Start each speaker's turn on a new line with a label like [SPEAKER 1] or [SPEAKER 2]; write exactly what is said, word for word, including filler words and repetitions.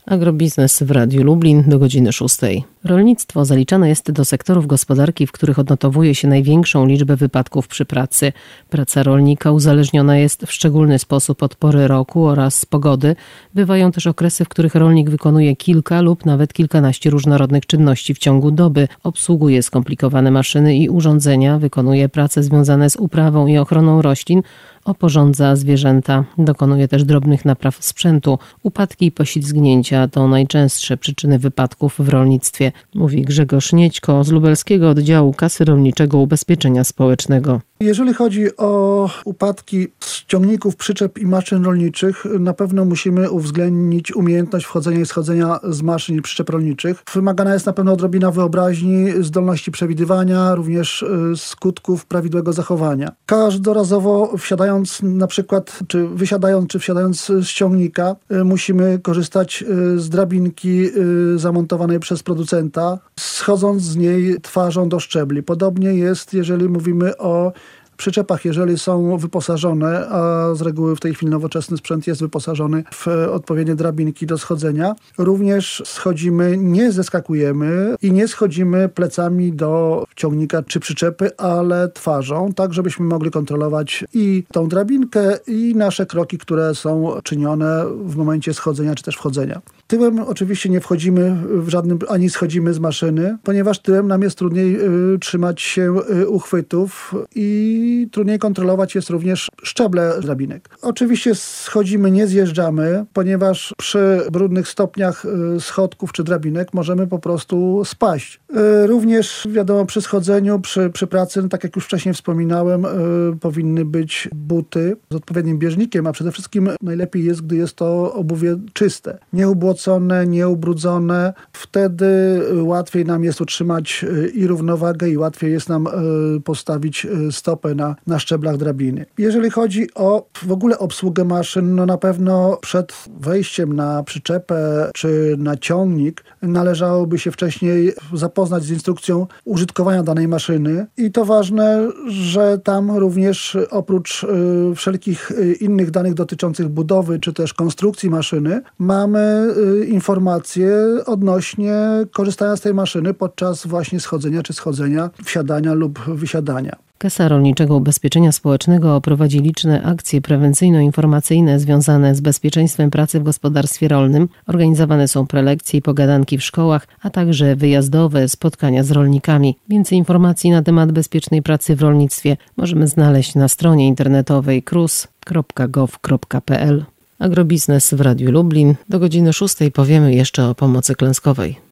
[SPEAKER 1] Agrobiznes w Radiu Lublin do godziny szóstej. Rolnictwo zaliczane jest do sektorów gospodarki, w których odnotowuje się największą liczbę wypadków przy pracy. Praca rolnika uzależniona jest w szczególny sposób od pory roku oraz pogody. Bywają też okresy, w których rolnik wykonuje kilka lub nawet kilkanaście różnorodnych czynności w ciągu doby. Obsługuje skomplikowane maszyny i urządzenia, wykonuje prace związane z uprawą i ochroną roślin, oporządza zwierzęta. Dokonuje też drobnych napraw sprzętu. Upadki i poślizgnięcia to najczęstsze przyczyny wypadków w rolnictwie, mówi Grzegorz Niedźko z lubelskiego oddziału Kasy Rolniczego Ubezpieczenia Społecznego.
[SPEAKER 2] Jeżeli chodzi o upadki z ciągników, przyczep i maszyn rolniczych, na pewno musimy uwzględnić umiejętność wchodzenia i schodzenia z maszyn i przyczep rolniczych. Wymagana jest na pewno odrobina wyobraźni, zdolności przewidywania, również skutków prawidłowego zachowania. Każdorazowo wsiadając na przykład, czy wysiadając, czy wsiadając z ciągnika, musimy korzystać z drabinki zamontowanej przez producenta, schodząc z niej twarzą do szczebli. Podobnie jest, jeżeli mówimy o przyczepach, jeżeli są wyposażone, a z reguły w tej chwili nowoczesny sprzęt jest wyposażony w odpowiednie drabinki do schodzenia. Również schodzimy, nie zeskakujemy i nie schodzimy plecami do ciągnika czy przyczepy, ale twarzą, tak żebyśmy mogli kontrolować i tą drabinkę, i nasze kroki, które są czynione w momencie schodzenia czy też wchodzenia. Tyłem oczywiście nie wchodzimy w żadnym, ani schodzimy z maszyny, ponieważ tyłem nam jest trudniej y, trzymać się y, uchwytów i trudniej kontrolować jest również szczeble drabinek. Oczywiście schodzimy, nie zjeżdżamy, ponieważ przy brudnych stopniach y, schodków czy drabinek możemy po prostu spaść. Y, również wiadomo, przy schodzeniu, przy, przy pracy, no, tak jak już wcześniej wspominałem, y, powinny być buty z odpowiednim bieżnikiem, a przede wszystkim najlepiej jest, gdy jest to obuwie czyste. Nie ubłocone, nieubrudzone. Wtedy łatwiej nam jest utrzymać i równowagę, i łatwiej jest nam postawić stopę na, na szczeblach drabiny. Jeżeli chodzi o w ogóle obsługę maszyn, no na pewno przed wejściem na przyczepę czy na ciągnik należałoby się wcześniej zapoznać z instrukcją użytkowania danej maszyny. I to ważne, że tam również oprócz wszelkich innych danych dotyczących budowy czy też konstrukcji maszyny mamy informacje odnośnie korzystania z tej maszyny podczas właśnie schodzenia czy schodzenia, wsiadania lub wysiadania.
[SPEAKER 1] Kasa Rolniczego Ubezpieczenia Społecznego prowadzi liczne akcje prewencyjno-informacyjne związane z bezpieczeństwem pracy w gospodarstwie rolnym. Organizowane są prelekcje i pogadanki w szkołach, a także wyjazdowe spotkania z rolnikami. Więcej informacji na temat bezpiecznej pracy w rolnictwie możemy znaleźć na stronie internetowej k r u s kropka gov kropka p l. Agrobiznes w Radiu Lublin. Do godziny szóstej powiemy jeszcze o pomocy klęskowej.